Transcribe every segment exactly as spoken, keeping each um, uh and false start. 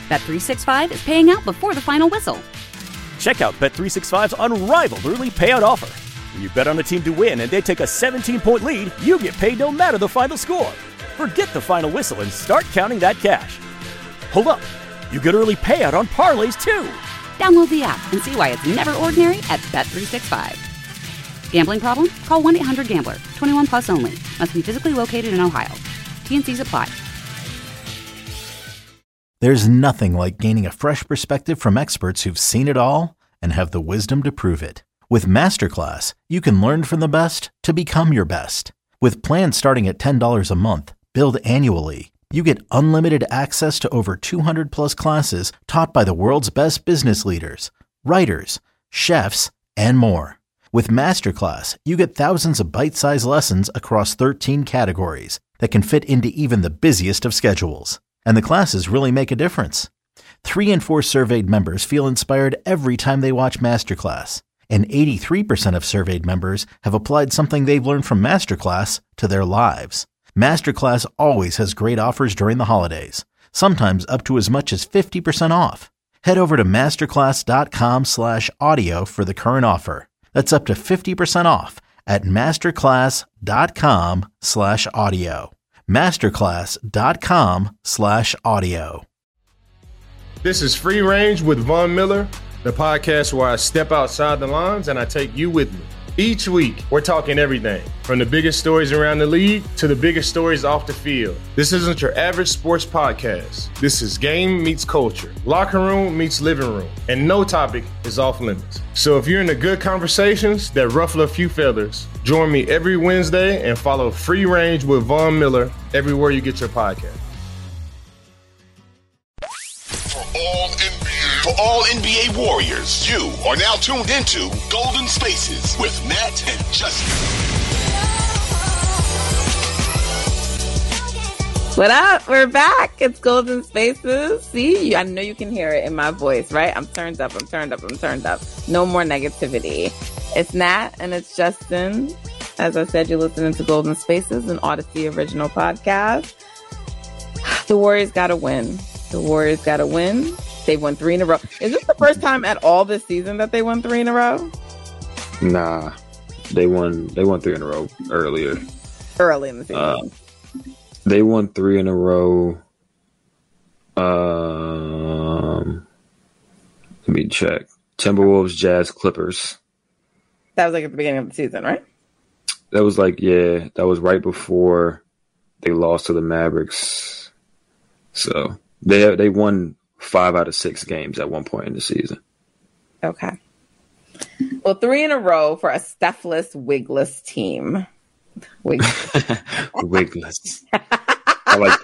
Bet three sixty-five is paying out before the final whistle. Check out Bet three sixty-five's unrivaled early payout offer. When you bet on a team to win and they take a seventeen-point lead, you get paid no matter the final score. Forget the final whistle and start counting that cash. Hold up. You get early payout on parlays, too. Download the app and see why it's never ordinary at Bet three sixty-five. Gambling problem? Call one eight hundred gambler. twenty-one plus only. Must be physically located in Ohio. T N Cs apply. There's nothing like gaining a fresh perspective from experts who've seen it all and have the wisdom to prove it. With Masterclass, you can learn from the best to become your best. With plans starting at ten dollars a month, billed annually, you get unlimited access to over two hundred plus classes taught by the world's best business leaders, writers, chefs, and more. With Masterclass, you get thousands of bite-sized lessons across thirteen categories that can fit into even the busiest of schedules. And the classes really make a difference. Three in four surveyed members feel inspired every time they watch Masterclass. And eighty-three percent of surveyed members have applied something they've learned from Masterclass to their lives. Masterclass always has great offers during the holidays, sometimes up to as much as fifty percent off. Head over to masterclass.com slash audio for the current offer. That's up to fifty percent off at masterclass.com slash audio. Masterclass.com slash audio. This is Free Range with Von Miller, the podcast where I step outside the lines and I take you with me. Each week, we're talking everything from the biggest stories around the league to the biggest stories off the field. This isn't your average sports podcast. This is game meets culture, locker room meets living room, and no topic is off limits. So if you're into good conversations that ruffle a few feathers, join me every Wednesday and follow Free Range with Von Miller everywhere you get your podcast. For all N B A, for all N B A Warriors, you are now tuned into Golden Spaces with Matt and Justin. What up? We're back. It's Golden Spaces. See, I know you can hear it in my voice, right? I'm turned up. I'm turned up. I'm turned up. No more negativity. It's Nat and it's Justin. As I said, you're listening to Golden Spaces, an Odyssey original podcast. The Warriors got to win. The Warriors got to win. They've won three in a row. Is this the first time at all this season that they won three in a row? Nah, they won. They won three in a row earlier. Early in the season. Uh, they won three in a row. Um, let me check. Timberwolves, Jazz, Clippers. That was like at the beginning of the season, right? That was like, yeah, that was right before they lost to the Mavericks. So they they won five out of six games at one point in the season. Okay. Well, three in a row for a Stephless, wigless team. Wigless. Wigless. I like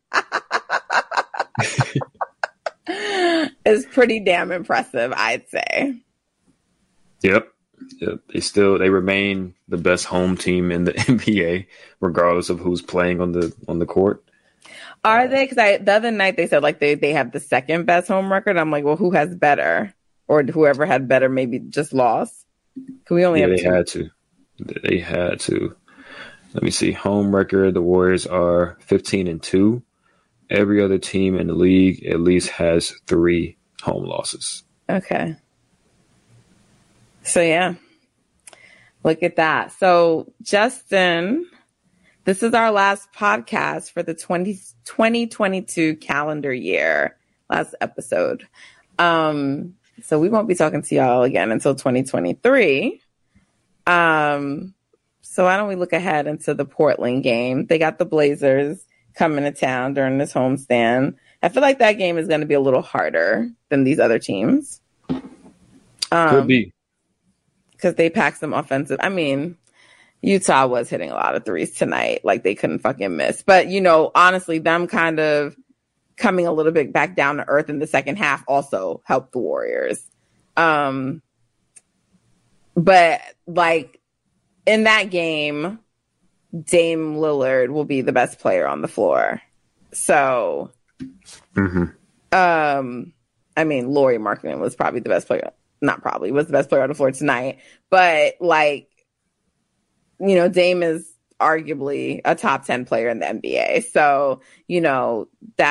that. It's pretty damn impressive, I'd say. Yep. Yep. They still they remain the best home team in the N B A, regardless of who's playing on the on the court. Are they? Because I the other night they said like they, they have the second best home record. I'm like, well, who has better? Or whoever had better maybe just lost. Can we only yeah, have they two? had to. They had to. Let me see. Home record, the Warriors are fifteen and two. Every other team in the league at least has three home losses. Okay. So, yeah. Look at that. So, Justin, this is our last podcast for the twenty twenty-two calendar year. Last episode. Um, so, we won't be talking to y'all again until twenty twenty-three. Um, so, why don't we look ahead into the Portland game? They got the Blazers coming to town during this homestand. I feel like that game is going to be a little harder than these other teams. Um, Could be. Because they packed some offensive. I mean, Utah was hitting a lot of threes tonight. Like, they couldn't fucking miss. But, you know, honestly, them kind of coming a little bit back down to earth in the second half also helped the Warriors. Um, but, like, in that game, Dame Lillard will be the best player on the floor. So, mm-hmm. um, I mean, Lauri Markkanen was probably the best player. Not probably, was the best player on the floor tonight. But, like, you know, Dame is arguably a top ten player in the N B A. So, you know, that's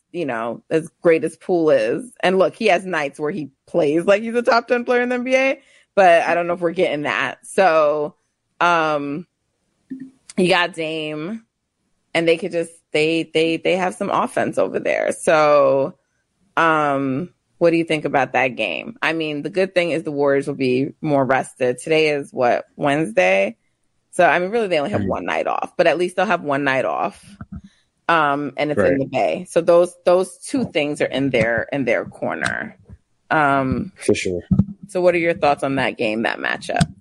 you know, as great as Poole is. And look, he has nights where he plays like he's a top ten player in the N B A, but I don't know if we're getting that. So, um, you got Dame, and they could just, they, they, they have some offense over there. So, um, what do you think about that game? I mean, the good thing is the Warriors will be more rested. Today is what, Wednesday? So, I mean, really, they only have one night off, but at least they'll have one night off. Um, and it's right in the Bay. So those those two things are in their in their corner. Um, For sure. So what are your thoughts on that game, that matchup?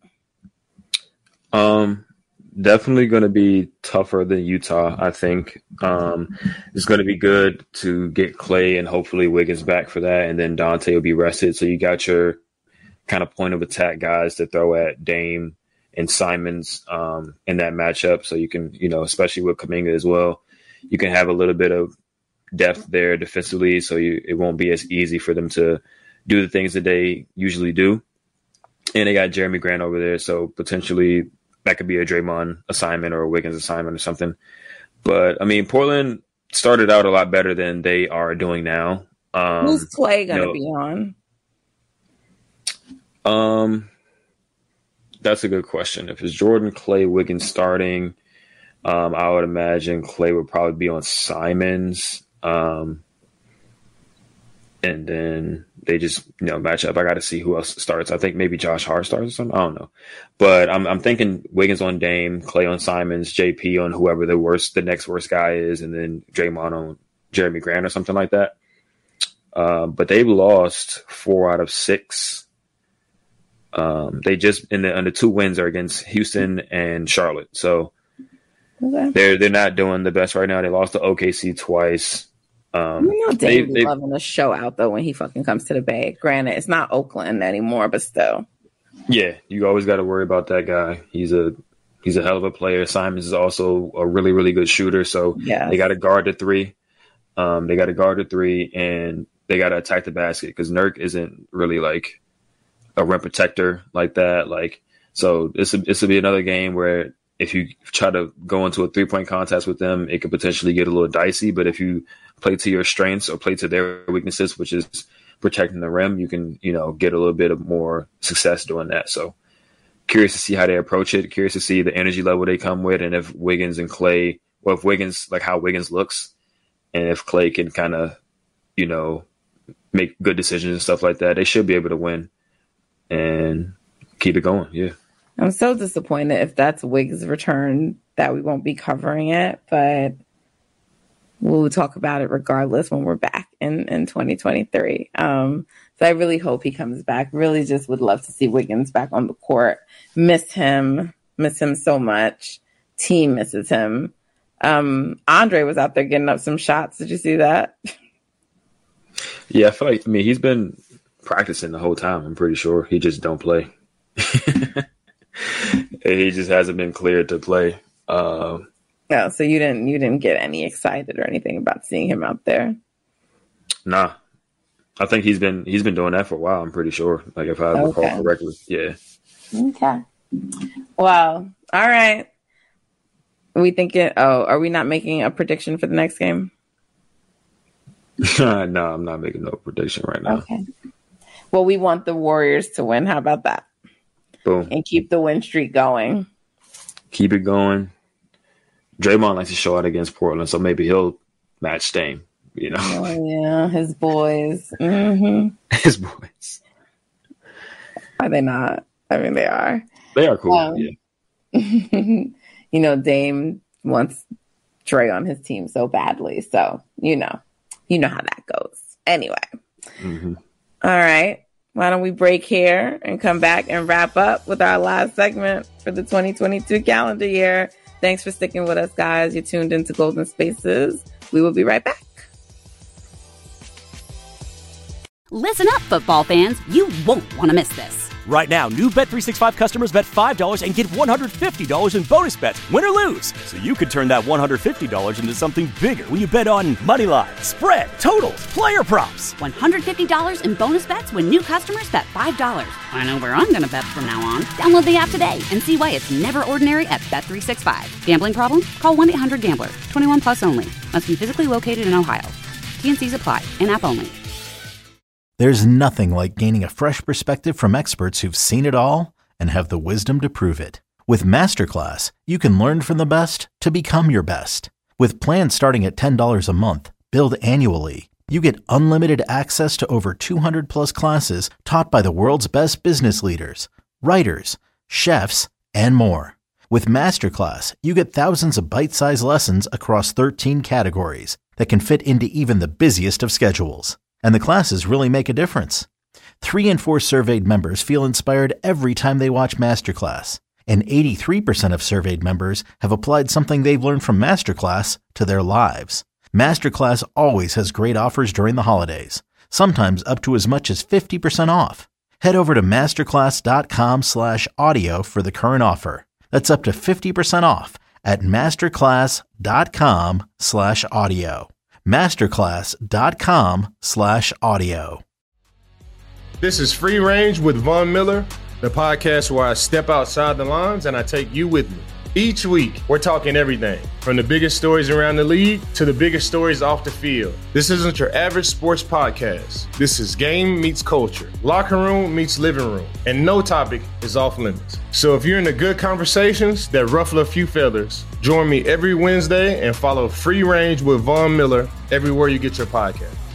Um, definitely going to be tougher than Utah, I think. Um, it's going to be good to get Clay and hopefully Wiggins back for that, and then Dante will be rested. So you got your kind of point of attack guys to throw at Dame and Simons um, in that matchup. So you can, you know, especially with Kuminga as well, you can have a little bit of depth there defensively, so you, it won't be as easy for them to do the things that they usually do. And they got Jeremy Grant over there, so potentially that could be a Draymond assignment or a Wiggins assignment or something. But, I mean, Portland started out a lot better than they are doing now. Um, Who's Clay going to you know, be on? Um, that's a good question. If it's Jordan, Clay, Wiggins starting, Um, I would imagine Clay would probably be on Simons. Um, and then they just, you know, match up. I got to see who else starts. I think maybe Josh Hart starts or something. I don't know. But I'm, I'm thinking Wiggins on Dame, Clay on Simons, J P on whoever the worst, the next worst guy is, and then Draymond on Jeremy Grant or something like that. Uh, but they've lost four out of six. Um, they just, in the, and the two wins are against Houston and Charlotte. So, okay. They're they're not doing the best right now. They lost to O K C twice. Um, you know, Dame be loving to show out though when he fucking comes to the Bay. Granted, it's not Oakland anymore, but still. Yeah, you always got to worry about that guy. He's a he's a hell of a player. Simons is also a really really good shooter. So yeah, they got to guard the three. Um, they got to guard the three, and they got to attack the basket because Nurk isn't really like a rim protector like that. Like so, this this will be another game where, if you try to go into a three-point contest with them, it could potentially get a little dicey. But if you play to your strengths or play to their weaknesses, which is protecting the rim, you can, you know, get a little bit of more success doing that. So curious to see how they approach it. Curious to see the energy level they come with, and if Wiggins and Clay, well, if Wiggins, like how Wiggins looks, and if Clay can kind of, you know, make good decisions and stuff like that, they should be able to win and keep it going. Yeah. I'm so disappointed if that's Wiggs' return that we won't be covering it, but we'll talk about it regardless when we're back in, in twenty twenty-three. Um, so I really hope he comes back. Really just would love to see Wiggins back on the court. Miss him. Miss him so much. Team misses him. Um, Andre was out there getting up some shots. Did you see that? Yeah, I feel like, I mean, he's been practicing the whole time. I'm pretty sure he just don't play. He just hasn't been cleared to play. Um, no, so you didn't you didn't get any excited or anything about seeing him out there? Nah, I think he's been he's been doing that for a while. I'm pretty sure. Like if I okay. recall correctly, yeah. Okay. Well, all right. Are we thinking? Oh, are we not making a prediction for the next game? No, I'm not making no prediction right now. Okay. Well, we want the Warriors to win. How about that? Boom. And keep the win streak going. Keep it going. Draymond likes to show out against Portland, so maybe he'll match Dame, you know. Oh, yeah, his boys. Mm-hmm. His boys. Are they not? I mean, they are. They are cool, um, yeah. You know, Dame wants Dre on his team so badly, so, you know. You know how that goes. Anyway. Mm-hmm. All right. Why don't we break here and come back and wrap up with our last segment for the twenty twenty-two calendar year. Thanks for sticking with us, guys. You're tuned into Golden Spaces. We will be right back. Listen up, football fans. You won't want to miss this. Right now, new Bet three sixty-five customers bet five dollars and get one hundred fifty dollars in bonus bets, win or lose. So you could turn that one hundred fifty dollars into something bigger when you bet on money line, spread, totals, player props. one hundred fifty dollars in bonus bets when new customers bet five dollars. I know where I'm going to bet from now on. Download the app today and see why it's never ordinary at Bet three sixty-five. Gambling problem? Call one eight hundred gambler. twenty-one plus only. Must be physically located in Ohio. T N Cs apply. In-app only. There's nothing like gaining a fresh perspective from experts who've seen it all and have the wisdom to prove it. With Masterclass, you can learn from the best to become your best. With plans starting at ten dollars a month, billed annually, you get unlimited access to over two hundred plus classes taught by the world's best business leaders, writers, chefs, and more. With Masterclass, you get thousands of bite-sized lessons across thirteen categories that can fit into even the busiest of schedules. And the classes really make a difference. Three in four surveyed members feel inspired every time they watch Masterclass. And eighty-three percent of surveyed members have applied something they've learned from Masterclass to their lives. Masterclass always has great offers during the holidays, sometimes up to as much as fifty percent off. Head over to masterclass.com slash audio for the current offer. That's up to fifty percent off at masterclass.com slash audio. Masterclass.com slash audio. This is Free Range with Von Miller, the podcast where I step outside the lines and I take you with me. Each week, we're talking everything from the biggest stories around the league to the biggest stories off the field. This isn't your average sports podcast. This is game meets culture, locker room meets living room, and no topic is off limits. So if you're into good conversations that ruffle a few feathers, join me every Wednesday and follow Free Range with Von Miller everywhere you get your podcast.